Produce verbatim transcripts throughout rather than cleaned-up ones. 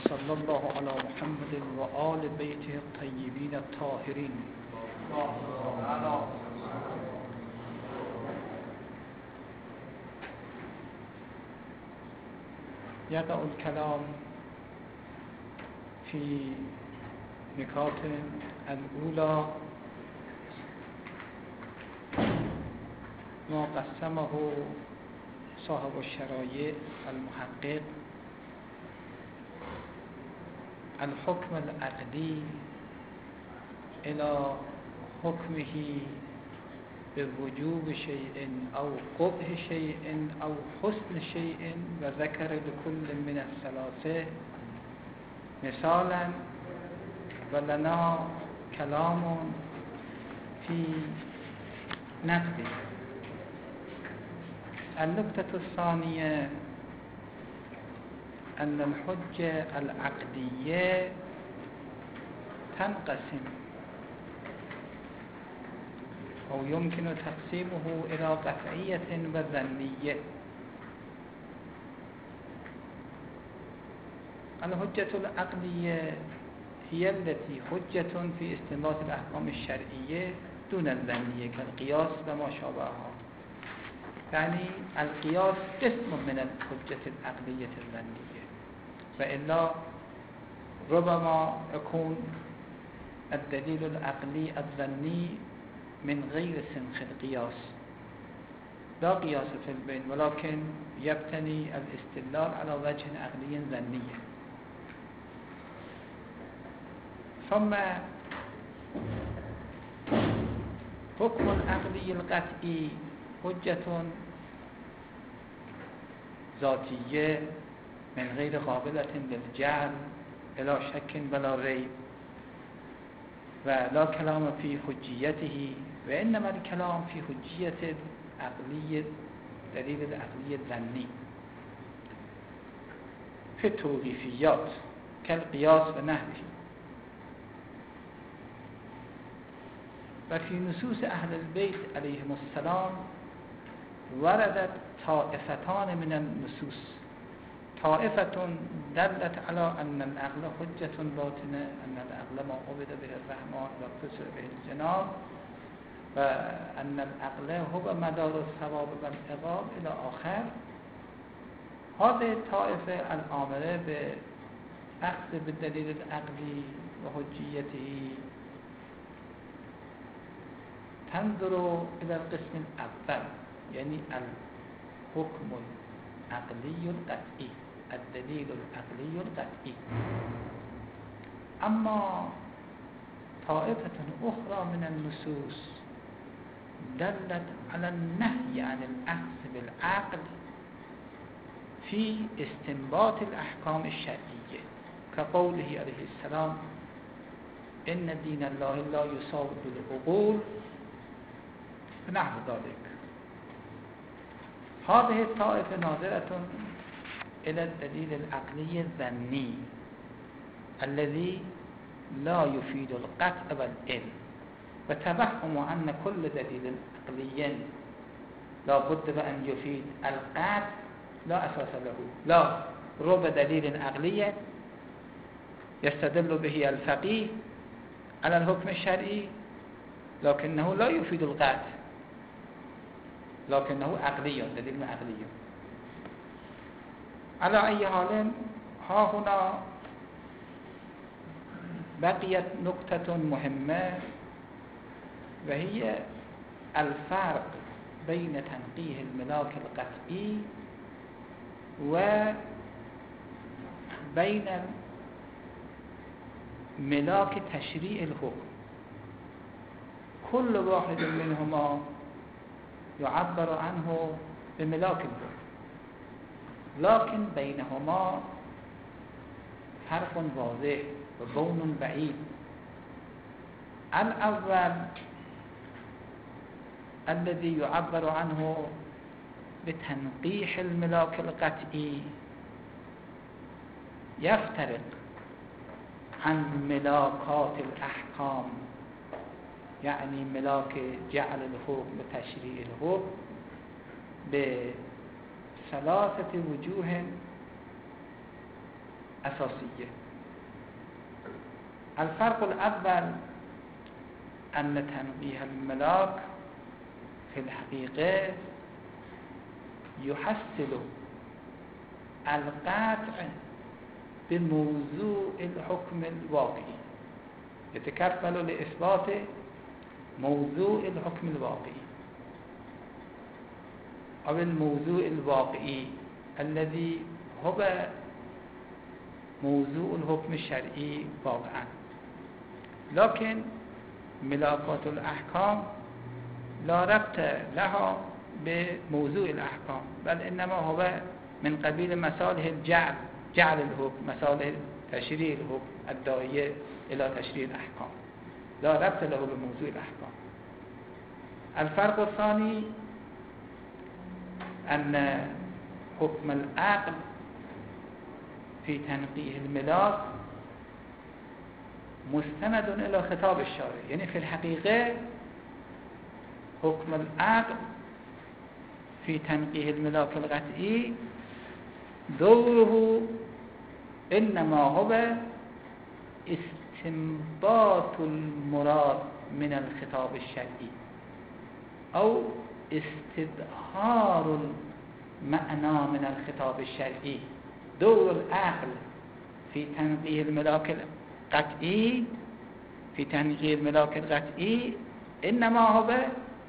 وصلى الله على محمد وآل بيته الطيبين الطاهرين. يقع الكلام في نکات الأولى ما قسمه صاحب الشرایع المحقق الحكم العقدي إلى حكمه بوجوب شيء أو قبح شيء أو حسن شيء وذكر لكل من الثلاثة مثالا ولنا كلام في نقده. النقطة الثانية أن الحجة العقدية تنقسم أو يمكن تقسيمه إلى قطعية وظنية. الحجة العقدية هي التي حجة في استنباط الأحكام الشرعية دون الظنية كالقياس وما شابهها. يعني القياس قسم من الحجة العقدية الظنية، وإلا ربما يكون الدليل العقلي الظني من غير سنخ القياس، لا قياس في البين، ولكن يبتني الاستدلال على وجه عقلي ظني. ثم حكم العقلي القطعي حجة ذاتية من غير قابلة للجعل بلا شك ولا ريب، ولا كلام في حجيته، وإنما الكلام في حجية العقلية دليل العقلية الظني في التوقيفيات كالقياس ونحوه. وفي نصوص أهل البيت عليهم السلام وردت طائفتان من النصوص، طائفة دلت على أن العقل حجة باطنة، أن العقل ما عبد به الرحمن واقتصر به الجناب، وأن العقل هو مدار الثواب والعقاب إلى آخر. هذه الطائفة الآمرة بأخذ بالدليل العقلي وحجيته تنظر إلى القسم الأول، يعني الحكم العقلي القطعي، الدليل العقلي القطعي. أما طائفة أخرى من النصوص دلت على النهي عن الأخذ بالعقل في استنباط الأحكام الشرعية كقوله عليه السلام إن دين الله لا يصاب بالعقول نحو ذلك. هذه الطائفة ناظرة إلى الدليل العقلي الظني الذي لا يفيد القطع والعلم، وتوهم أن كل دليل عقلي لا بد بأن يفيد القطع لا أساس له، لا رب دليل عقلي يستدل به الفقيه على الحكم الشرعي لكنه لا يفيد القطع، لكنه عقلي، دليل عقلي. على أي حال ها هنا بقيت نقطة مهمة، وهي الفرق بين تنقيه الملاك القطعي وبين ملاك تشريع الحكم. كل واحد منهما يعبر عنه بملاك الحكم، لكن بينهما فرق واضح وبون بعيد. الأول الذي يعبر عنه بتنقيح الملاك القطعي يفترق عن ملاكات الأحكام، يعني ملاك جعل الحكم وتشريع الحكم بثلاثة وجوه اساسیه. الفرق الاول ان تنقیح الملاک فی الحقیقه يحصل القطع بموضوع الحكم الواقعي، يتكفل لإثبات موضوع الحكم الواقعي أو الموضوع الواقعي الذي هو موضوع الحكم الشرعي واقعا. لكن ملاكات الأحكام لا ربط لها بموضوع الأحكام، بل إنما هو من قبيل مصالح الجعل جعل الحكم، مصالح تشريع الحكم الداعية إلى تشريع الأحكام، لا ربط له بموضوع الأحكام. الفرق الثاني أن حكم العقل في تنقيح الملاك مستند إلى خطاب الشارع، يعني في الحقيقة حكم العقل في تنقيح الملاك القطعي دوره إنما هو استنباط المراد من الخطاب الشرعي أو استظهار المعنى من الخطاب الشرعي. دور العقل في تنقيح الملاك القطعي في تنقيح الملاك القطعي إنما هو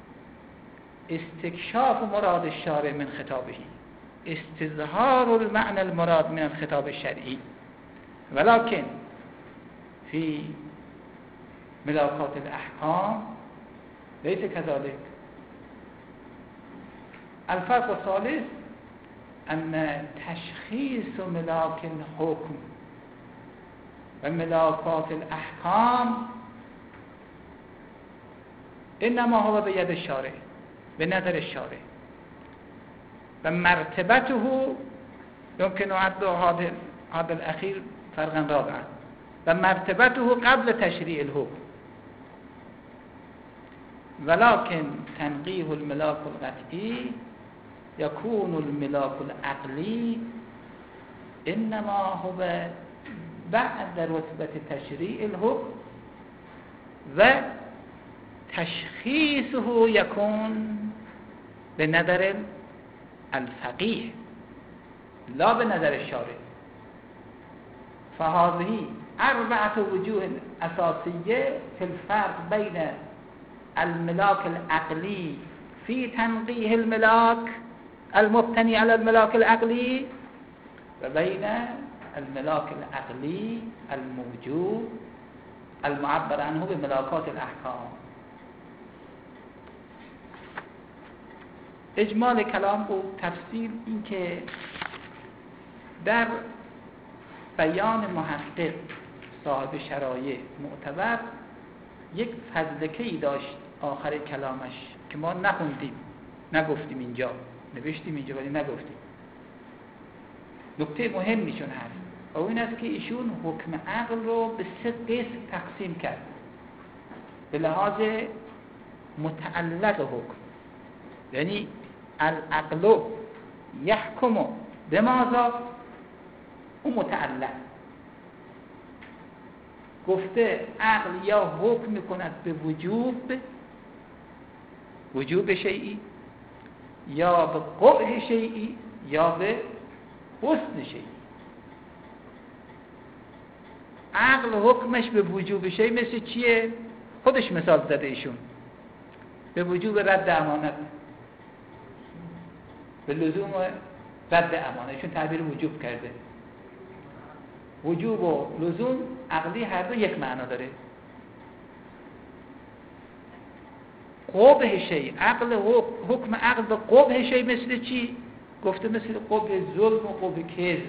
استكشاف مراد الشارع من خطابه، استظهار المعنى المراد من الخطاب الشرعي. ولكن في ملاكات الأحكام ليس كذلك. الفرق الثالث أن تشخيص ملاك الحكم وملاكات الأحكام إنما هو بيد الشارع، بنظر الشارع، ومرتبته يمكن أن هذا هذا الأخير فرقا رابعا، ومرتبته قبل تشريع الحكم. ولكن تنقيح الملاك القطعي يكون الملاك العقلي إنما هو بعد رتبة تشريع الحكم، وتشخيصه يكون بنظر الفقيه لا بنظر الشارع. فهذه أربعة وجوه أساسية في الفرق بين الملاك العقلي في تنقيح الملاك المبتني على الملاك العقلي وبين الملاك العقلي الموجود المعبر عنه بملاكات الأحكام. اجمال کلام و تفسیر این که در بیان محقق صاحب شرایع معتبر یک فزلکه‌ای داشت آخر کلامش که ما نخوندیم، نگفتیم اینجا، نوشتیم اینجا ولی نگفتیم. نکته مهمیشون هست و این است که ایشون حکم عقل رو به سه قسم تقسیم کرد به لحاظ متعلق حکم، یعنی العقل یحکم بماذا، اون متعلق گفته عقل یا حکم میکند به وجوب وجوب شیئی یا به قبح شیئی یا به حسن شیئی. عقل حکمش به وجوب شیئی مثل چیه؟ خودش مثال زده ایشون، به وجوب رد امانت، به لزوم رد امانت، ایشون تعبیر وجوب کرده. وجوب و لزوم عقلی هر دو یک معنا داره. قبح شیء، عقل حکم عقل به قبح شیء مثل چی؟ گفته مثل قبح ظلم و قبح کذب.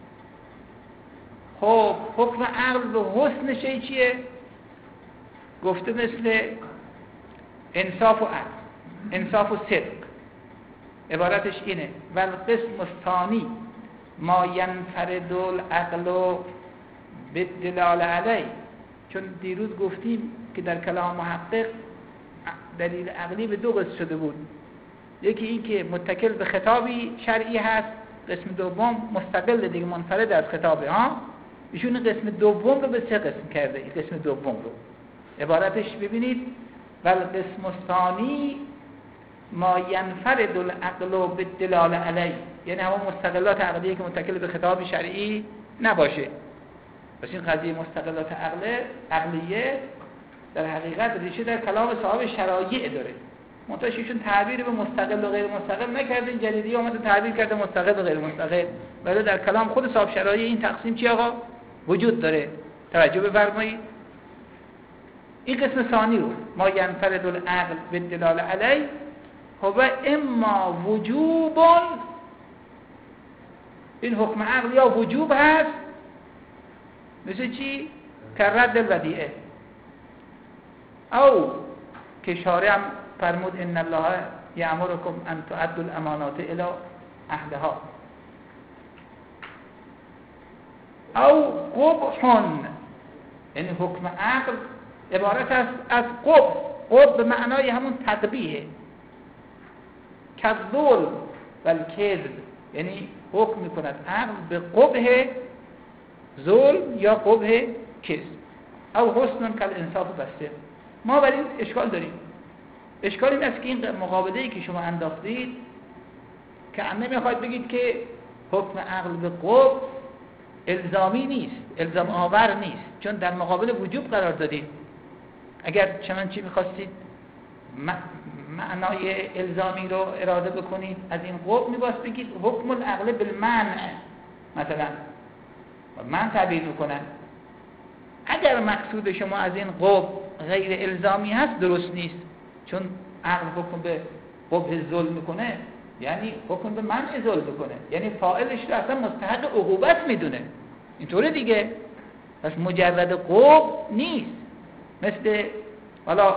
خب حکم عقل به حسن شیء چیه؟ گفته مثل انصاف و عدل، انصاف و صدق. عبارتش اینه و القسم الثانی ما ینفرد العقل بالدلال علیه. چون دیروز گفتیم که در کلام محقق دلیل عقلی به دو قسم شده بود، یکی این که متکل به خطابی شرعی هست، قسم دوم مستقل دیگه منفرد از خطابه ها، ایشون قسم دوم رو به سه قسم کرده. این قسم دوم رو عبارتش ببینید: والقسم الثانی ما ینفرد العقل بالدلالة علیه، یعنی همون مستقلات عقلیه که متکل به خطاب شرعی نباشه. پس این قضیه مستقلات عقله عقلیه در حقیقت ریشه در کلام صاحب شرایع داره. منتهاش ایشون تعبیر به مستقل و غیر مستقل نکرده، این جدیدی اومده تعبیر کرده مستقل و غیر مستقل، ولی در کلام خود صاحب شرایع این تقسیم چی آقا وجود داره. توجه بفرمایید. این قسم ثانی رو ما ینفرد العقل بالدلالة علیه هو اما وجوب، این حکم عقل یا وجوب هست، مثل چی؟ که رد الودیعه، او که شارع فرمود ان الله یأمرکم ان تؤدوا الامانات الی اهلها، او قبح، یعنی حکم عقل عبارت است از قبح. قبح به معنای همون تقبیحه، کذل و الکذب، یعنی حکم میکند عقل به قبح ظلم یا قبح کذب. او حسن کالانصاف بسته. ما بر این اشکال داریم. اشکال این است که این مقابله‌ای که شما انداختید که نمیخواید بگید که حکم عقل به قبح الزامی نیست، الزام آور نیست، چون در مقابل وجوب قرار دادید. اگر چنانچه میخواستید معنای الزامی رو اراده بکنید از این قبح میباید بگید حکم العقل بالمنع، مثلا من تعبیر میکنن. اگر مقصود شما از این قبح غیر الزامی هست درست نیست، چون عقل حکم به قبح ظلم میکنه، یعنی حکم به منع ظلم میکنه، یعنی فاعلش رو اصلا مستحق عقوبت میدونه، اینطوره دیگه. پس مجرد قبح نیست. مثل حالا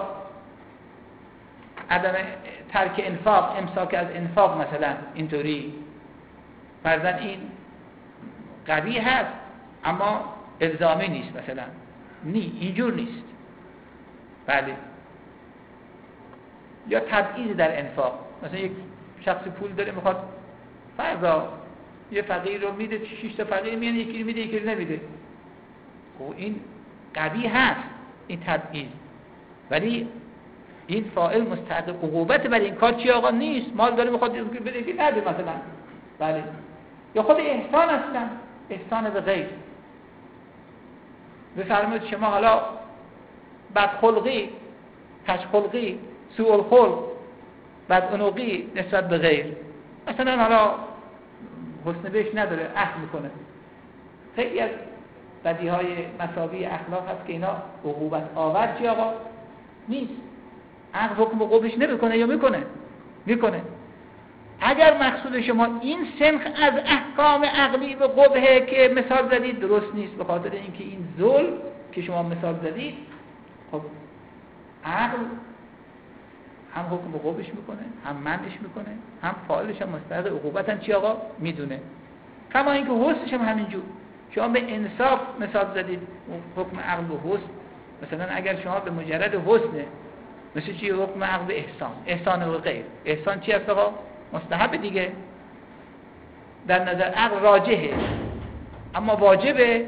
عدم ترک انفاق، امساک از انفاق مثلا، اینطوری فرضاً این قبیح هست اما الزامی نیست مثلا، نی اینجور نیست. بله. یا تبعیض در انفاق، مثلا یک شخص پول داره میخواد فرضا یه فقیر رو میده، شش تا فقیر میان، یکی رو میده یکی رو نمیده، خب این قبیح هست، این تبعیض، ولی این فاعل مستحق عقوبت برای این کار چی آقا نیست. مال داره میخواد بده یکی نده مثلا. بله. یا خود احسان اصلا، احسان به غیر. بفرمایید شما حالا بدخلقی، کژخلقی، سوء الخلق، بدعنقی نسبت به غیر، مثلا حالا حسن بهش نداره، عهد میکنه. خیلی از بدیهای مساوی اخلاق هست که اینا عقوبت آور چی آقا نیست. عقل حکم به قبحش نمیکنه یا میکنه؟ میکنه. اگر مقصود شما این سنخ از احکام عقلی به قبحه که مثال زدید درست نیست، به خاطر اینکه این ظلم که شما مثال زدید، خب عقل هم حکم به قبحش میکنه، هم منعش میکنه، هم فاعلش هم مستحق عقوبتن چی آقا میدونه. کما اینکه حسنش هم همینجور. شما به انصاف مثال زدید، حکم عقل به حسن. مثلا اگر شما به مجرد حسن، مثل چی حکم عقل به احسان، احسان و غیر. احسان چی است آقا؟ مستحب دیگه. در نظر عقل راجحه اما واجبه؟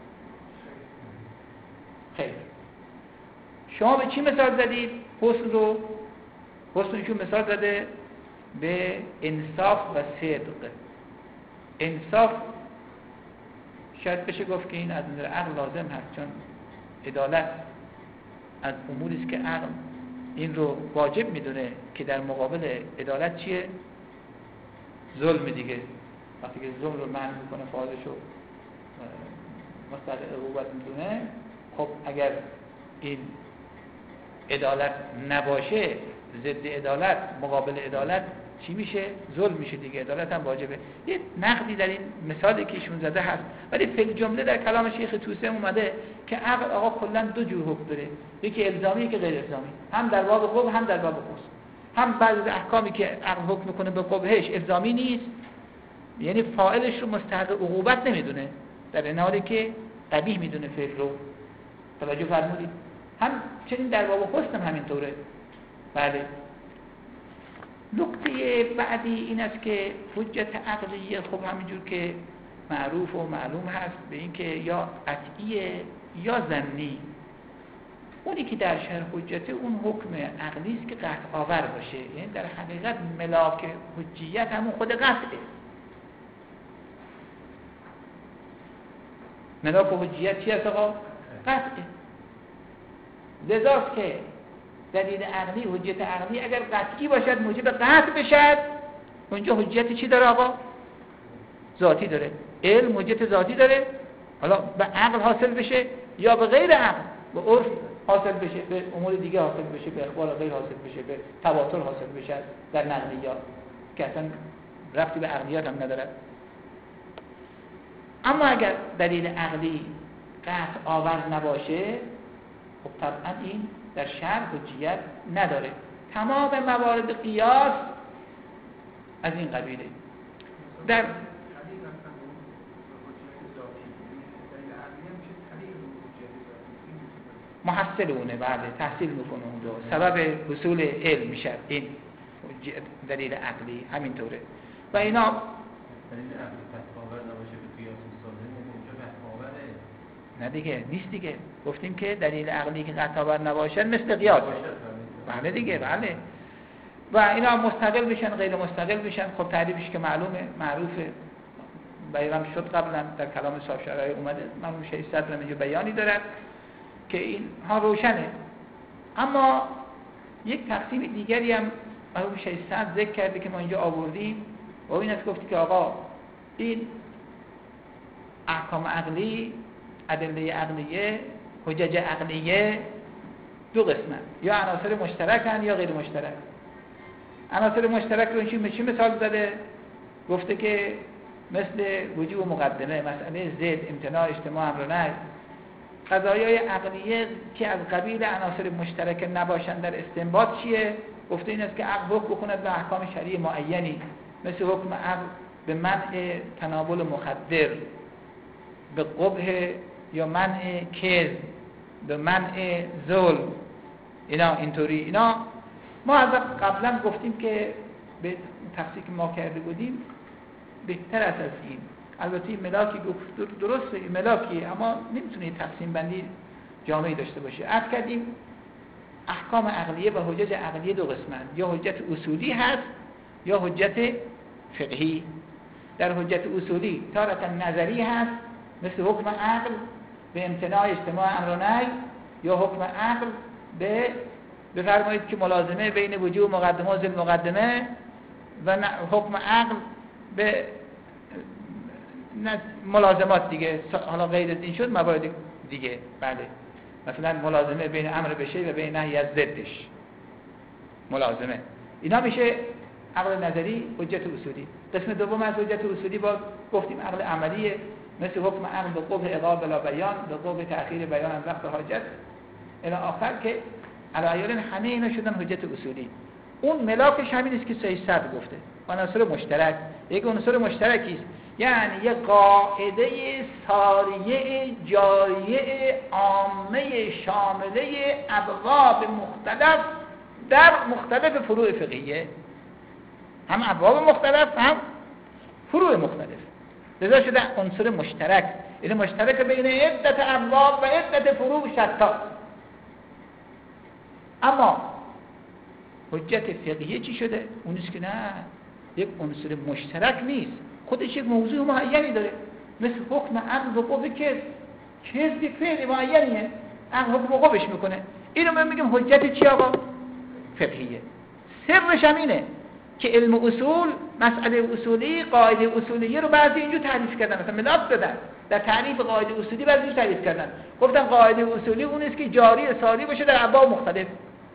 خیر. شما به چی مثال زدید؟ حسن رو. حسنشون مثال زده به انصاف و صدق. انصاف شاید بشه گفت که این از نظر عقل لازم هست، چون عدالت از اموری است که عقل این رو واجب میدونه که در مقابل عدالت چیه؟ ظلم دیگه. وقتی که ظلم رو منع میکنه، فاعلش رو مستحق عقوبت میدونه، خب اگر این عدالت نباشه، ضد عدالت، مقابل عدالت چی میشه؟ ظلم میشه دیگه. عدالت هم واجبه. یه نقدی در این مثالی که ایشون زده هست، ولی فی الجمله در کلام شیخ طوسی اومده که عقل آقا کلا دو جور حکم داره، یکی الزامی یکی غیر الزامی، هم در باب قبح هم در باب حسن. هم بعضی از احکامی که عقل حکم میکنه به قبحش الزامی نیست، یعنی فاعلش رو مستحق عقوبت نمیدونه، در این حالی که قبیح میدونه فعل رو. توجه فرمودید؟ هم چنین در باب حسن هم همینطوره. بله. نکته بعدی این است که حجت عقلیه، خب همینجور که معروف و معلوم هست به این که یا قطعیه یا ظنی. اونی که در شرح حجته اون حکم عقلی است که قطع آور باشه، یعنی در حقیقت ملاک حجیت همون خود قطعه. ملاک حجیت چی است آقا؟ قطعه. لذاست که دلیل عقلی، حجت عقلی اگر قطعی باشد موجب قطع بشد، اونجا حجت چی داره آقا؟ ذاتی داره. علم حجت ذاتی داره، حالا به عقل حاصل بشه یا به غیر عقل، به عرف حاصل بشه، به امور دیگه حاصل بشه، به اخبار غیر حاصل بشه، به تواتر حاصل بشه در نقلیات که اصلا ربطی به عقلیات هم نداره. اما اگر دلیل عقلی قطع آور نباشه، خب طبعا این در شرع حجیت نداره. تمام موارد قیاس از این قبیله. در محصل اونه، بله تحصیل میکنه اونجا، سبب حصول علم میشه این دلیل عقلی، همینطوره. و اینا دلیل عقلی قطع آور نباشه به قیاس صادق، اونجا قطع آوره. نه دیگه، نیست دیگه. گفتیم که دلیل عقلی که قطع آور نباشه مثل قیاس. بله دیگه، بله. و اینا مستقل بشن، غیر مستقل بشن، خب تعریفش که معلومه، معروفه، بیان شد قبلا در کلام صاحب شرایع اومده، مرحوم شیخ صدر هم بیانی دارد که این ها روشنه. اما یک تقسیم دیگری هم مرحوم شیخ صدر ذکر کرده که ما اینجا آوردیم و این است گفتی که آقا این احکام عقلی، ادله عقلیه، حجج عقلیه دو قسمه، یا عناصر مشترکن یا غیر مشترک. عناصر مشترک رو این چی مثال زده؟ گفته که مثل وجوب مقدمه، مسئله زید، امتناع، اجتماع، امر و نهی. قضایای عقلیه که از قبیل عناصر مشترک نباشند در استنباط چیه؟ گفته این است که عقل حکم بکند به احکام شرعی معینی، مثل حکم عقل به منع تناول مخدر، به قبح یا منع کذب، به منع ظلم. اینا اینطوری. اینا ما از قبلا گفتیم که به تفسیر که ما کرده بودیم بهتر است از این. البته این ملاکی گفت درسته، این ملاکی، اما نمیتونه تقسیم بندی جامعی داشته باشه. عرض کردیم احکام عقلیه و حجج عقلیه دو قسمند، یا حجت اصولی هست یا حجت فقهی. در حجت اصولی تارة نظری هست، مثل حکم عقل به امتناع اجتماع امر و نهی، یا حکم عقل به بفرمایید که ملازمه بین وجوب مقدمه و ذل مقدمه، و حکم عقل به ملازمات دیگه. حالا غیر از این شد موارد دیگه، بله، مثلا ملازمه بین امر به شیء و بین نهی از ضدش، ملازمه. اینا میشه عقل نظری، حجت اصولی. قسم دوم از حجت اصولی با گفتیم عقل عملیه، مثل حکم عقل به قبح اقامه بلا بیان، به قبح تأخیر بیان از وقت حاجت الی آخر، که علایل همه اینا شدن حجت اصولی. اون ملاکش همین است که سید صدر گفته، عناصر مشترک. یک عنصر مشترکی است، یعنی یک قاعده ساریه جاریه عامه شامله ابواب مختلف در مختلف فروع فقهیه، هم ابواب مختلف هم فروع مختلف. لذا شده عنصر مشترک، یعنی مشترک بین عدت ابواب و عدت فروع شتا. اما حجت فقهیه چی شده؟ اون است که نه، یک عنصر مشترک نیست، خودش یک موضوع معینی داره، مثل حکم عقل به قبح کذب. کذب یک فعل معینیه، عقل حکم به قبحش میکنه. اینو من میگم حجت چی آقا؟ فقهیه. سرش هم اینه که علم اصول، مسئله اصولی، قاعده اصولیه رو بعضی اینجور تعریف کردن، مثلا ملاک دادن در تعریف قاعده اصولی، بعضی اینجور تعریف کردن، گفتن قاعده اصولی اون است که جاری ساری باشه در ابواب مختلف.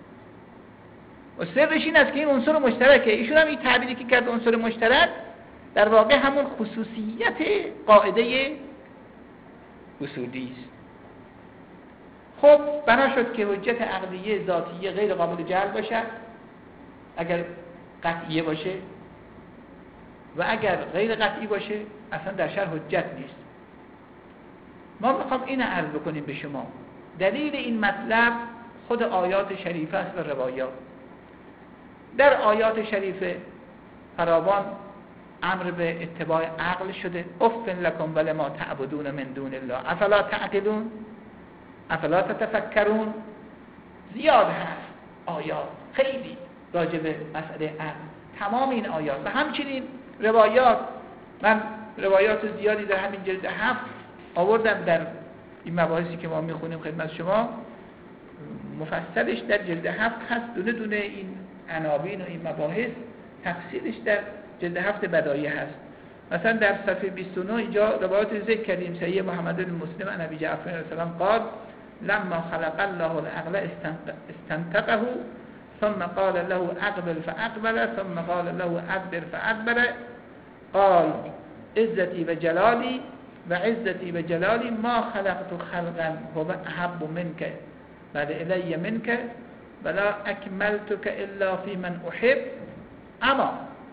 و سرش این است که این عنصر مشترکه. ایشون هم این تعبیری که کرد عنصر مشترک در واقع همون خصوصیت قاعده اصولی است. خب بنا شد که حجت عقلیه ذاتیه غیر قابل جعل باشد اگر قطعیه باشه، و اگر غیر قطعی باشه اصلا در شرع حجت نیست. ما میخوام این عرض بکنیم به شما. دلیل این مطلب خود آیات شریفه است و روایات. در آیات شریفه فراوان امر به اتباع عقل شده. افتن لکم ولما تعبدون من دون الله افلا تعقلون افلا تتفکرون. زیاد هست آیات خیلی راجع به مسئله عقل، تمام این آیات و همچنین روایات. من روایات زیادی در همین جلد هفت آوردم در این مباحثی که ما میخونیم خدمت شما، مفصلش در جلد هفت هست، دونه دونه این عناوین و این مباحث تفصیلش در جلد هفت بدایع هست. مثلا در صفحه بیست و نه اینجا روایات ذکر کردیم. صحیح محمد بن مسلم عن ابی جعفر علیه السلام قال لما خلق الله العقل استنطقه ثم قال له اقبل فاقبل ثم قال له ادبر فادبر قال عزتي وجلالي وعزتي وجلالي ما خلقت خلقا هو احب منك بعد الي منك ولا اكملتك الا في من احب. اما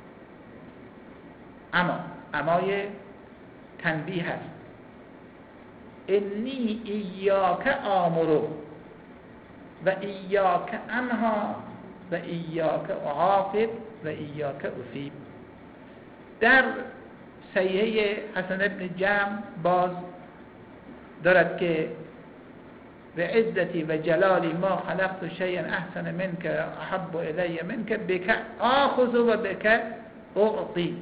اما امای تنبیه هست. انی ایاک آمرو و ایاک انها و ایاک اعاقب و ایاک اصیب. در صحیحه حسن ابن جمع باز دارد که به عزتی و جلالی ما خلقت شیئا احسن منک احب الی منک بک آخذ و بک اعطی.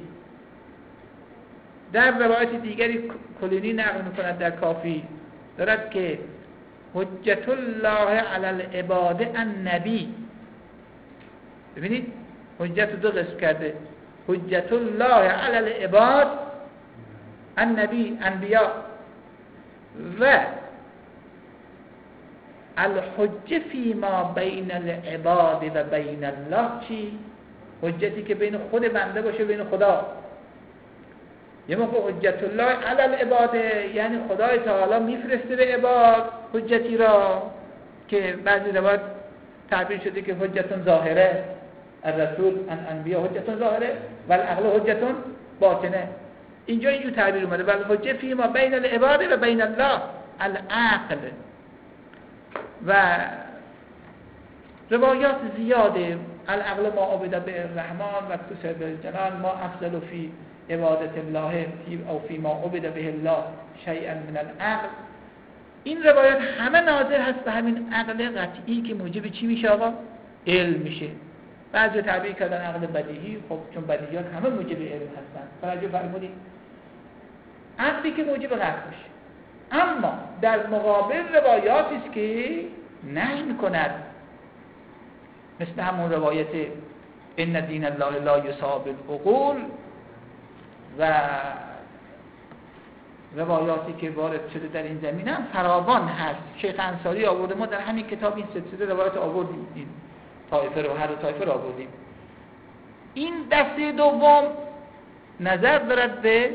در روایت دیگری کلینی نقل میکند در کافی دارد که حجت الله علی العباد النبی. ببینید حجت دو قسم کرده، حجت الله علی العباد النبی انبیاء و الحجه فی ما بین العباد و بین الله. چی؟ حجتی که بین خود بنده باشه بین خدا. یه موقع حجت الله علی العباد یعنی خدای تعالی میفرسته به عباد حجتی را که بعضی روایات تعبیر شده که حجتون ظاهره، الرسول ان انبیاء حجتون ظاهره و العقل حجتون باطنه. اینجا اینجور تعبیر اومده بل حجه فی ما بین العباد و بین الله العقل. و روایات زیاده، العقل ما عبد به الرحمن و کسر به جلال ما افضل فی عبادت الله او فی ما عبد به الله شیئا من العقل. این روایات همه ناظر هست به همین عقل قطعی که موجب چی میشه آقا؟ علم میشه. بعضی تعبیر کردن عقل بدیهی، خب چون بدیهیات همه موجب علم هستن. توجه فرمودید؟ عقلی که موجب قطع میشه. اما در مقابل روایاتی است که نهی میکند، مثل همون روایت ان دین الله لا یصاب العقول و روایاتی که وارد شده در این زمینه هم فراوان هست. شیخ انصاری آورده، ما در همین کتاب این سلسله روایات آوردیم، این طایفه رو هر طایفه رو آوردیم. این دسته دوم نظر دارد به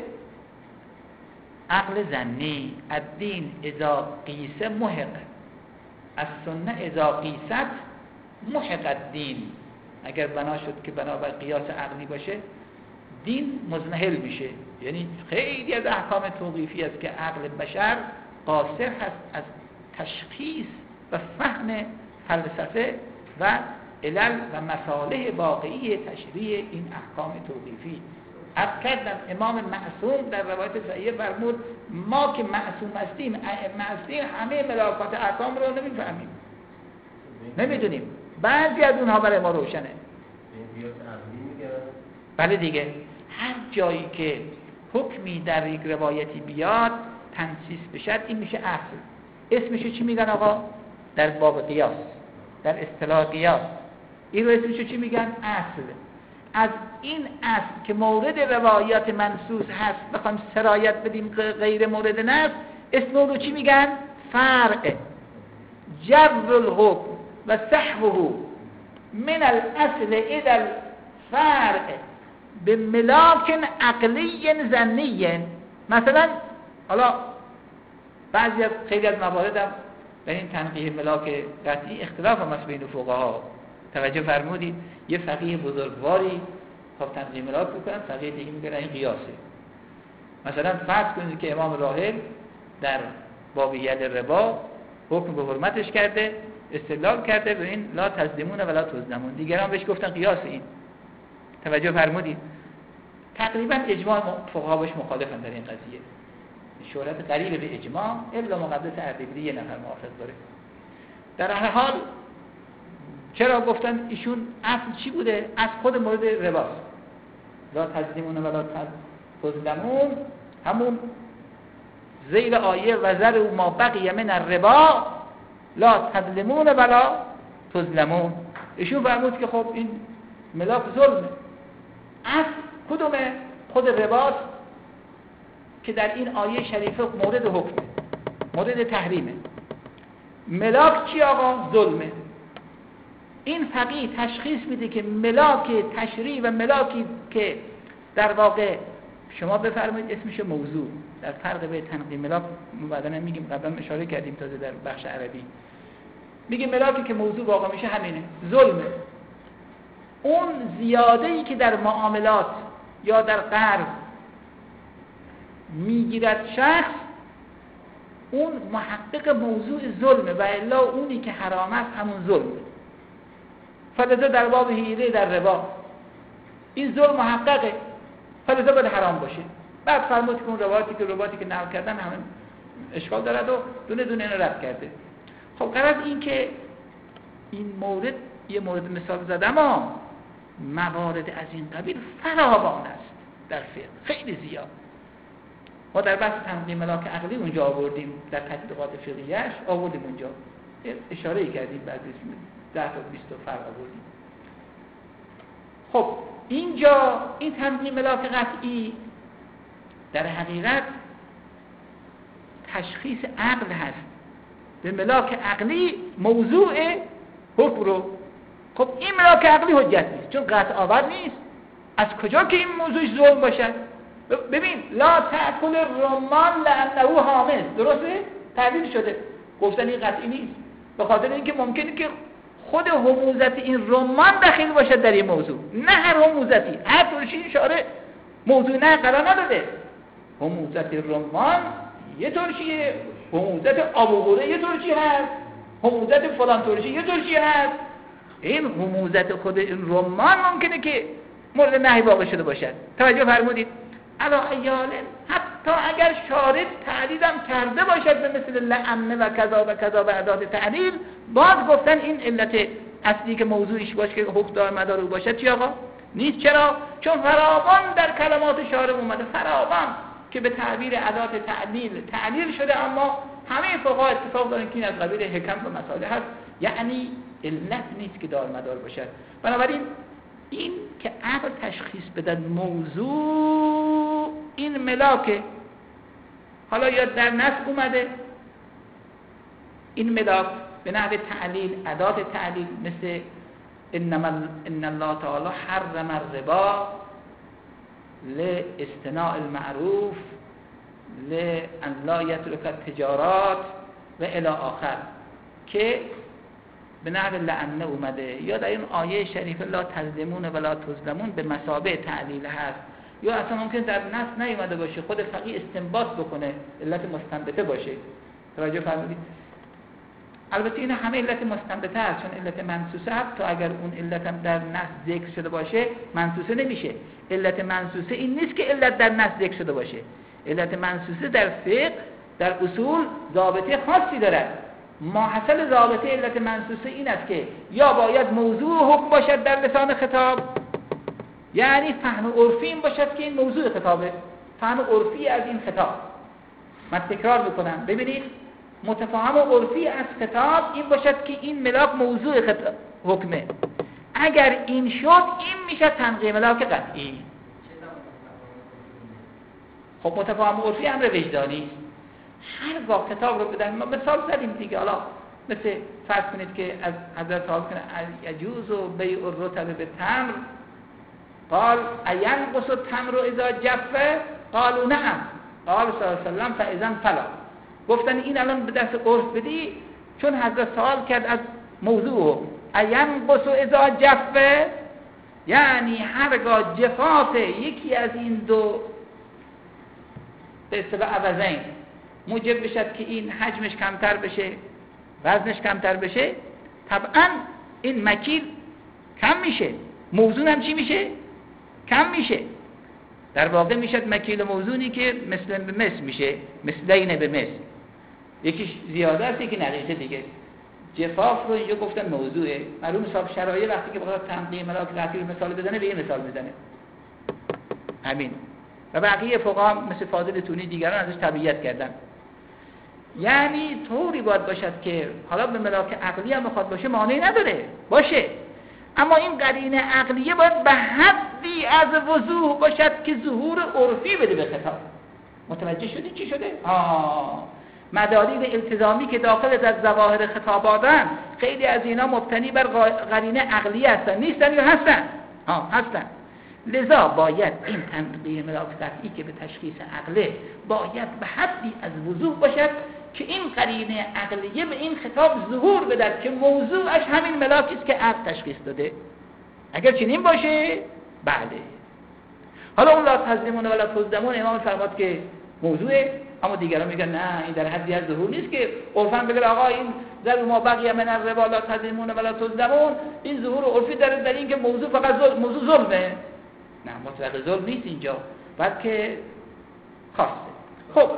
عقل ظنی. الدین اذا قیس محق السنه اذا قیست محق الدین. اگر بنا شد که بنا بر قیاس عقلی باشه دین مزمحل میشه. یعنی خیلی از احکام توقیفی است که عقل بشر قاصر هست از تشخیص و فهم فلسفه و علل و مصالح واقعی تشریع این احکام توقیفی. عرض کردم امام معصوم در روایت صحیح فرمود ما که معصوم هستیم معصوم همه ملاکات احکام رو نمیفهمیم، نمیدونیم. بعضی از اونها برای ما روشنه. بله دیگه، هر جایی که حکمی در یک روایتی بیاد تنصیص بشد این میشه اصل. اسمشو چی میگن آقا؟ در باب قیاس، در اصطلاح قیاس این رو اسمشو چی میگن؟ اصل. از این اصل که مورد روایات منصوص هست بخوایم سرایت بدیم غیر مورد نص، اسم رو چی میگن؟ فرع. جبر الحکم و سحبه من الاصل الى الفرع به ملاک عقلی ظنی. مثلا حالا بعضی از خیلی از موارد هم در این تنقیح ملاک قطعی اختلاف هم است بین فقها. توجه فرمودید؟ یه فقیه بزرگواری خب تنقیح ملاک بکنن، فقیه دیگه میگن این قیاسه. مثلا فرض کنید که امام راحل در باب ید ربا حکم به حرمتش کرده، استدلال کرده به این لا تظلمون ولا تظلمون، دیگران بهش گفتن قیاس. این توجه فرمودید؟ تقریبا اجماع فقها باش مخالفن در این قضیه، شهرت قریب به اجماع، الا مقدس اردبیلی یه نفر موافق داره. در هر حال چرا گفتن ایشون اصل چی بوده؟ از خود مورد رباست، لا تظلمون ولا تظلمون، همون ذیل آیه و ذروا ما بقی من الربا لا تظلمون ولا تظلمون. ایشون فرمود که خب این ملاک ظلمه. اصل کدومه؟ خود رباست که در این آیه شریفه مورد حکمه، مورد تحریمه. ملاک چی آقا؟ ظلمه. این فقیه تشخیص میده که ملاک تشریع و ملاکی که در واقع شما بفرمایید اسمش موضوع، در فرق به تنقیح ملاک بعدا میگیم، قبلا اشاره کردیم تازه در بخش عربی میگه ملاکی که موضوع واقع میشه همینه، ظلمه. اون زیاده‌ای که در معاملات یا در قرض میگیرد شخص، اون محقق موضوع ظلمه و الا اونی که حرام است همون ظلمه. فلذا در باب حیله در ربا این ظلم محققه، فلذا باید حرام باشه. بعد فرمود که اون روایتی که روایتی که نقل کردن همین اشکال دارد و دونه دونه اینو رد کرده. خب غرض این که این مورد یه مورد مثال زدم، اما موارد از این قبیل فراوان است در فقه، خیلی زیاد. ما در بحث تنقیح ملاک عقلی اونجا آوردیم، در تطبیقات فقهیش آوردیم اونجا اشاره کردیم، بعد ده تا بیست تا فرق آوردیم. خب اینجا این تنقیح ملاک قطعی در حقیقت تشخیص عقل هست به ملاک عقلی موضوع حکم رو. خب این ملاک عقلی حجت نیست چون قطع آور نیست. از کجا که این موضوع ظلم باشد؟ ببین لا تأکل الرمان لأنه حامض، درسته؟ تعبیر شده، گفتن این قطعی نیست به خاطر اینکه ممکنه که خود حموضت این رمان داخل باشد در این موضوع، نه هر حموضتی، هر ترشی شاره موضوع نه قرار نداده. حموضت رمان یه ترشیه، حموضت آبوغوره یه ترشی هست، حموضت فلان ترشی یه ترشی هست. این حموضت خود این رمان ممکنه که مورد نهی واقع شده باشد. توجه فرمودید؟ علا ایال حتی اگر شارع تعلیلم کرده باشد به مثل لعنه و کذا و کذا و ادات تعلیل، باز گفتن این علت اصلی که موضوعش باشه که حکم دار مدار او باشد چی آقا؟ نیست. چرا؟ چون فراوان در کلمات شارع اومده، فراوان که به تعبیر ادات تعلیل تعلیل شده، اما همه فقها اتفاق دارن که این از قبیل حکم و مصالح هست، یعنی علت نیست که دار مدار باشد. بنابراین این که عقل تشخیص بدن موضوع این ملاکه. حالا یا در نص اومده این ملاک به نحو تعلیل، ادات تعلیل، مثل انما ان الله تعالی حرم الربا لاصطناع المعروف لان لا يترك التجارات و الی آخر که به نحو لعنه اومده، یا در این آیه شریفه لا تظلمون ولا تظلمون به مثابه تعلیل هست، یا اصلا ممکن در نص نیومده باشه، خود فقیه استنباط بکنه، علت مستنبطه باشه. توجه فرمودید؟ البته این همه علت مستنبطه هست، چون علت منصوصه هست، تا اگر اون علت هم در نص ذکر شده باشه منصوصه نمیشه. علت منصوصه این نیست که علت در نص ذکر شده باشه. علت منصوصه در فقه در اصول ضابطه خاصی دارد. ماحصل ضابطه علت منصوصه این است که یا باید موضوع حکم باشد در لسان خطاب، یعنی فهم عرفی این باشد که این موضوع خطابه، فهم عرفی از این خطاب. من تکرار بکنم ببینید، متفاهم عرفی از خطاب این باشد که این ملاک موضوع خطاب حکمه. اگر این شد این میشه تنقیح ملاک قطعی. خب متفاهم عرفی امر وجدانی است. هر وقت کتاب رو بدن، ما مثال زدیم دیگه، حالا مثل فرض کنید که از حضرت سوال کنه یجوز و بیع الرطب به تمر، قال اینقص التمر اذا جفه، قالوا نعم، قال صلی الله علیه وسلم فاذا فلا. گفتن این الان به دست عرف بدی، چون حضرت سوال کرد از موضوع اینقص اذا جفه، یعنی هرگاه جفاف یکی از این دو به اصطلاح عوضین موجب بشد که این حجمش کمتر بشه، وزنش کمتر بشه، طبعا این مکیل کم میشه، موزون هم چی میشه؟ کم میشه. در واقع میشد مکیل موزونی که مثل به مثل میشه، مثلین به مثل. یکیش زیاده است یکی نقیصه دیگه. جفاف رو اینجا گفتن موضوعه. معلوم صاحب شرایع وقتی که بخواد تنقیه ملاک قطعی رو مثال بزنه به این مثال میزنه. همین. و بقیه فقها مثل فاضل تونی دیگران ازش تبعیت کردن. یعنی طوری باید باشد که حالا به ملاک عقلی هم بخواد باشه مانعی نداره باشه، اما این قرینه عقلیه باید به حدی از وضوح باشد که ظهور عرفی بده به خطاب. متوجه شدی چی شده؟ آه مدارید التزامی که داخل در ظواهر خطاباتن خیلی از اینا مبتنی بر قرینه عقلی هستن، نیستن یا هستن؟ آه هستن. لذا باید این تنقیه ملاک قطعی که به تشخیص عقله باید به حدی از وضوح باشد که این قرینه عقلیه به این خطاب ظهور بدهد که موضوعش همین ملاکی است که عقل تشخیص داده. اگر چنین باشه بله. حالا اون لا تظلمون ولا تظلمون امام فرمود که موضوعه، اما دیگران میگن نه این در حدی از ظهور نیست که عرفاً بگه آقا این در ما بقیه من الربا لا تظلمون ولا تظلمون، این ظهور عرفی داره در این که موضوع فقط ظلم، موضوع ظلمه. نه مطلق ظلم نیست اینجا، بلکه خاصه. خب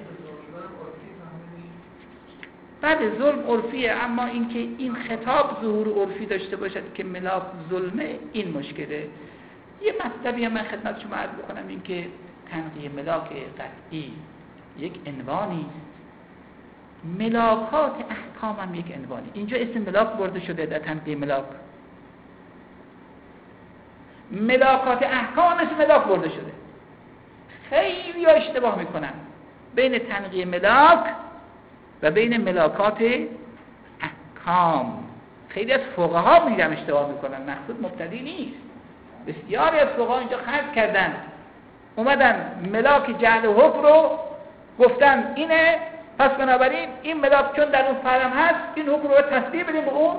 بعد ظلم عرفیه، اما اینکه این خطاب ظهور عرفی داشته باشد که ملاک ظلمه این مشکله. یه مطلبی من خدمت شما عرض بکنم، این که تنقیه ملاک قطعی یک عنوانی است، ملاکات احکام هم یک عنوانی. اینجا اسم ملاک برده شده در تنقیه ملاک، ملاکات احکام اسم ملاک برده شده. خیلی اشتباه میکنن بین تنقیه ملاک و بین ملاکات احکام. خیلی از فقها میگم اشتباه میکنن، مقصود مبتدی نیست. بسیاری از فقها اینجا خلط کردن، اومدن ملاک جعل و حکم رو گفتن اینه، پس بنابراین این ملاک چون در اون فرم هست این حکم رو تسبیح بدیم به اون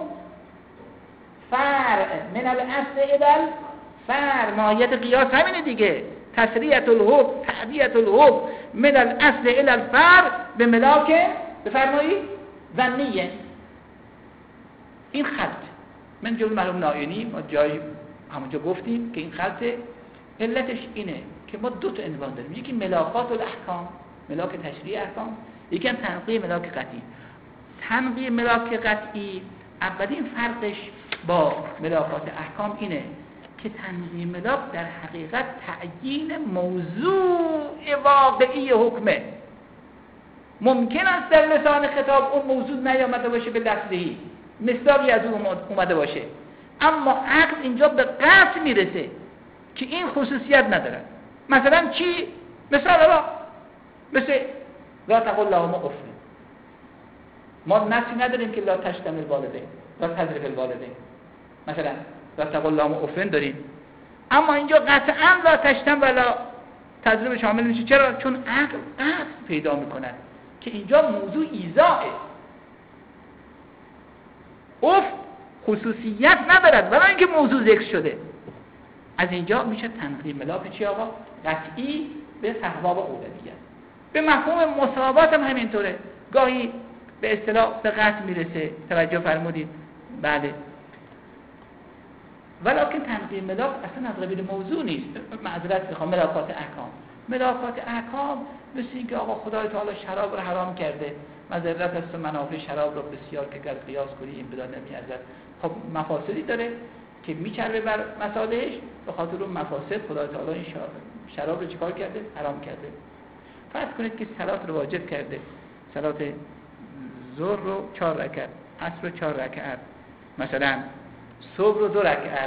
فرع من الاصل الى فرع. ماهیت قیاس همینه دیگه، تسریعت الحکم تعدیت الحکم من الاصل الى الفرع به ملاک بفرمایید ظنیه. این خلط من جلو مرحوم نایینی ما جای همونجا گفتیم که این خلط علتش اینه که ما دو تا عنوان داریم، یکی ملاکات الاحکام، ملاک تشریع احکام، یکی هم تنقیه ملاک قطعی. تنقیه ملاک قطعی اولین فرقش با ملاکات احکام اینه که تنقیه ملاک در حقیقت تعیین موضوع واقعی حکمه. ممکن است در لسان خطاب اون موضوع نیامده باشه به لفظی، مصداقی از اون اومده باشه، اما عقل اینجا به قطع میرسه که این خصوصیت نداره. مثلا چی؟ مثلا را مثل لا تقل لهما اف، ما نصی نداریم که لا تشتم الوالدین، لا تضرب الوالدین، مثلا لا تقل لهما اف داریم، اما اینجا قطعا لا تشتم ولا تضرب شامل میشه. چرا؟ چون عقل قطع پیدا میکنه که اینجا موضوع ایذاء، اف خصوصیت ندارد برای اینکه موضوع ذکر شده. از اینجا میشه تنقیه ملاک چی آقا؟ قطعی به صحباب اولویت. به مفهوم مساوات هم همینطوره، گاهی به اصطلاح به قطع میرسه. توجه فرمودید؟ بله. ولکن تنقیه ملاک اصلا از قبیل موضوع نیست. معذرت میخوام، ملاکات احکام، ملاکات احکام مثل اینکه آقا خدای تعالی شراب رو حرام کرده، معذرت است منافع شراب رو بسیار که گر قیاس کنی این بدان نمیارزد. خب مفاسدی داره که میچربه بر مصالحش، به خاطر اون مفاسد خدای تعالی این شراب رو چیکار کرده؟ حرام کرده. فرض کنید که صلات رو واجب کرده، صلات ظهر رو چهار رکعت، عصر رو چهار رکعت، مثلا صبح رو دو رکعت.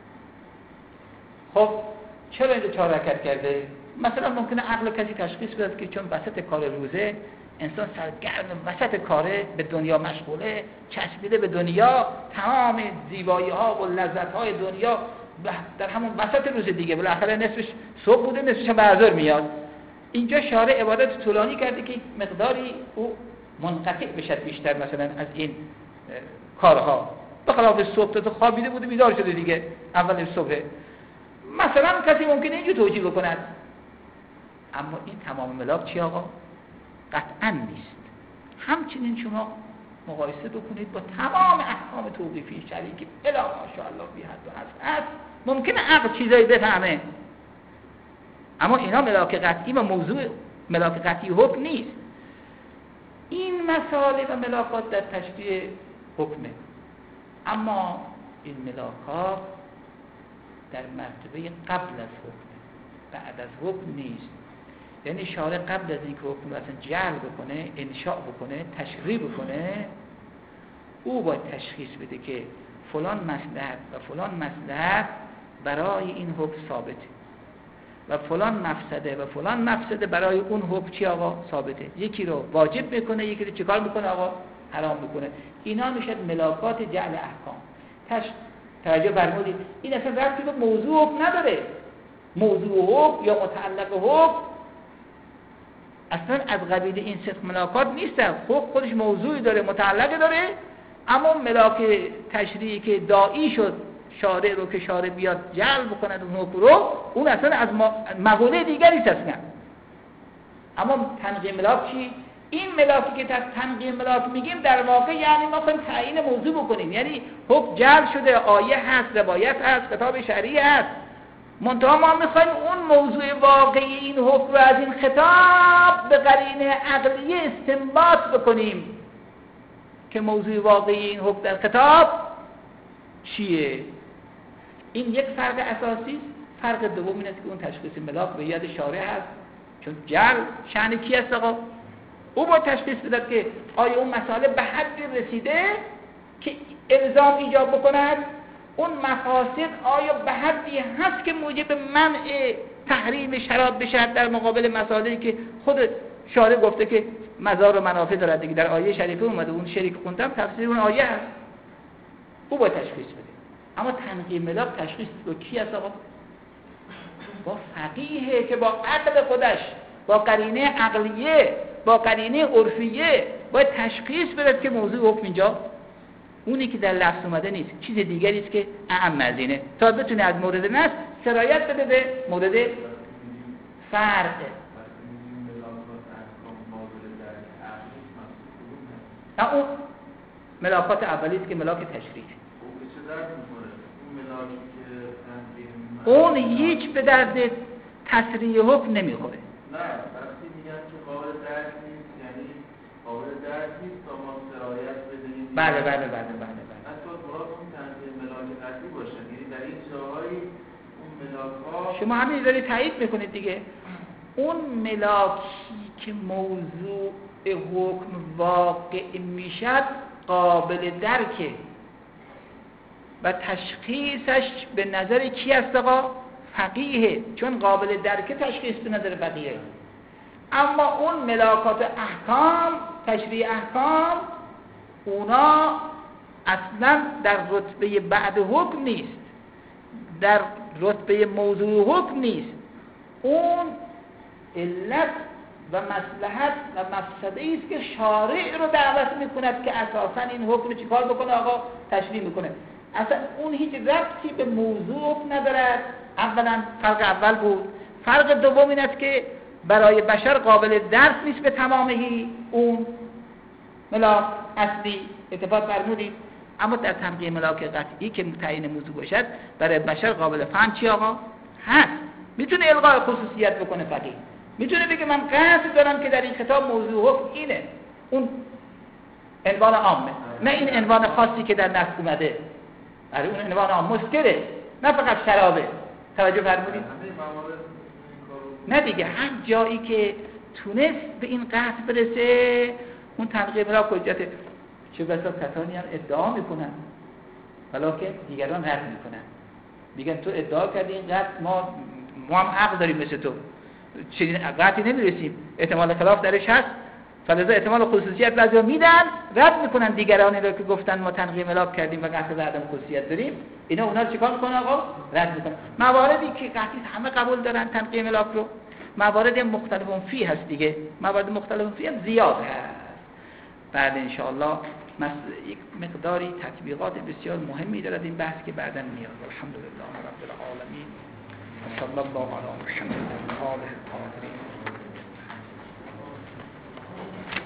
خب چرا این رو چهار رکعت کرده؟ مثلا ممکنه عقل کسی تشخیص بده که چون وسط کار روزه انسان سرگرم وسط کاره به دنیا مشغوله، چسبیده به دنیا، تمام زیبایی ها و لذت های دنیا در همون وسط روز دیگه، بالاخره نصفش صبح بوده نصفش هم به ظهر میاد. اینجا شارع عبادت طولانی کرده که مقداری او منقطع بشه بیشتر مثلا از این کارها، به خلاف صبح تا خوابیده بوده بیدار شده دیگه اول صبح. مثلا کسی ممکنه اینجا توجیه بکند، اما این تمام ملاک چی آقا؟ قطعا نیست. همچنین شما مقایسه بکنید با تمام احکام توقیفی شرعی که الا ماشاءالله بی حد و حد هست. ممکنه عقل چیزایی بفهمه، اما اینا ملاک قطعی و موضوع ملاک قطعی حکم نیست. این مسائل و ملاکات در تشریع حکمه، اما این ملاکات در مرتبه قبل از حکم، بعد از حکم نیست. یعنی شارع قبل از اینکه حکم اصلا جعل بکنه، انشاء بکنه، تشریع بکنه، او باید تشخیص بده که فلان مصلحت و فلان مصلحت برای این حکم ثابته و فلان مفسده و فلان مفسده برای اون حکم چی آقا ثابته. یکی رو واجب میکنه، یکی رو چیکار میکنه آقا؟ حرام میکنه. اینا میشه ملاکات جعل احکام. تش... توجه فرمودید این اصلا ربطی به موضوع حکم نداره. موضوع حکم یا متعلق حکم اصلا از قبیل این صدق ملاکات نیستن. حکم خودش موضوعی داره، متعلقی داره، اما ملاک تشریعی که داعی شد شارع رو که شارع بیاد جعل بکند اون حکم رو، اون اصلا از مقوله دیگری است اصلا. اما تنقیه ملاک چی؟ این ملاکی که تنقیه ملاک میگیم در واقع یعنی ما خواهیم تعیین موضوع بکنیم. یعنی حکم جعل شده، آیه هست، روایت هست، کتاب شرعی هست، منتها ما میخوایم اون موضوع واقعی این حکم رو از این خطاب به قرینه عقلیه استنباط بکنیم که موضوع واقعی این حکم در خطاب چیه. این یک فرق اساسی است. فرق دوم این است که اون تشخیص ملاک به ید شارع هست، چون جعل شأن کی است آقا؟ او باید تشخیص بده که آیا اون مسئله به حدی رسیده که الزام ایجاب بکند، اون مفاسد آیا به حدی هست که موجب منع تحریم شراب بشد در مقابل مسائلی که خود شارع گفته که مضار و منافع دارد دیگه. در آیه شریفه اومده، اون شریک خوندم تفسیر اون آیه هست. او باید تشخیص بده. اما تنقیه ملاک تشخیص با کی است آقا؟ با فقیهه که با عقل خودش، با قرینه عقلیه، با قرینه عرفیه باید تشخیص بده که موضوع حکم اینجا اونی که در لفظ اومده نیست، چیز دیگری است که اعم از اینه، تا بتونه از مورد نص سرایت بده به مورد فرع. نه اون ملاکات اولی است که ملاک تشریع. اون هیچ به درد تشریع حکم نمیخوره. نه وقتی میگن که قابل درک نیست یعنی قابل درک نیست تا ما سرایت بدهیم. بله بله بله بله بله. حتی مراد اون تنظیم ملاک قطعی باشه، یعنی در این جاهای اون ملاک ها شما همین دارید تایید میکنید دیگه. اون ملاکی که موضوع حکم واقع میشد قابل درکه و تشخیصش به نظر کی است آقا؟ فقیهه، چون قابل درکه تشخیص به نظر فقیهه. اما اون ملاکات احکام، تشریع احکام، اونا اصلا در رتبه بعد حکم نیست، در رتبه موضوع حکم نیست. اون علت و مصلحت و مفسده است که شارع رو دعوت میکند که اساسا این حکم رو چیکار بکنه آقا؟ تشریع میکنه. اصلا اون هیچ ربطی به موضوع حکم ندارد. اولا فرق اول بود. فرق دوم این است که برای بشر قابل درک نیست به تمامهی اون ملاک اصلی. اتفاق فرمودید. اما در تنقیه ملاک قطعی که تعیین موضوع باشد برای بشر قابل فهم چی آقا؟ هست. میتونه الغای خصوصیت بکنه فقیه. میتونه بگه من قصد دارم که در این خطاب موضوع حکم اینه، اون عنوان عامه، نه این عنوان خاصی که در نص اومده. برای اون عنوان عام مسکره، نه فقط شرابه. توجه فرمودید؟ نه دیگه هر جایی که تونست به این قصد برسه اون تنقیه ملاک حجته. چه بسا کسانی هم ادعا میکنن ولی که دیگران رد میکنن، میگن تو ادعا کردی این قصد، ما ما هم حق داریم مثل تو، چنین قطعی نمیرسیم، احتمال خلاف درش هست، فلذا احتمال خصوصیت بعضیا میدن، رد میکنن دیگرانی رو که گفتن ما تنقیه ملاک کردیم و قطع عدم خصوصیت داریم. اینا اونا رو چیکار میکنن آقا؟ رد میکنن. مواردی که قطعی همه قبول دارن تنقیه ملاک رو، موارد مختلف فی هست دیگه، موارد مختلف فی هم زیاد هست. بعد ان شاء الله یک مقداری تطبیقات بسیار مهمی دارد این بحث که بعداً میاد. الحمدلله رب العالمین و صلی الله علی محمد و آله الطاهرین.